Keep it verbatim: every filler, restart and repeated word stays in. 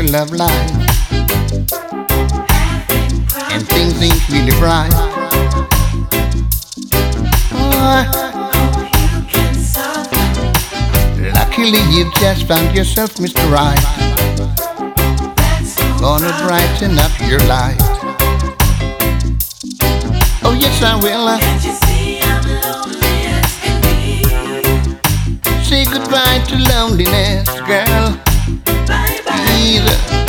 love life, and things ain't really bright. Oh, luckily you just found yourself Mister Right, gonna brighten up your life. Oh yes I will. Can't you see I'm lonely as can be? Say goodbye to loneliness, girl. Bye bye. Either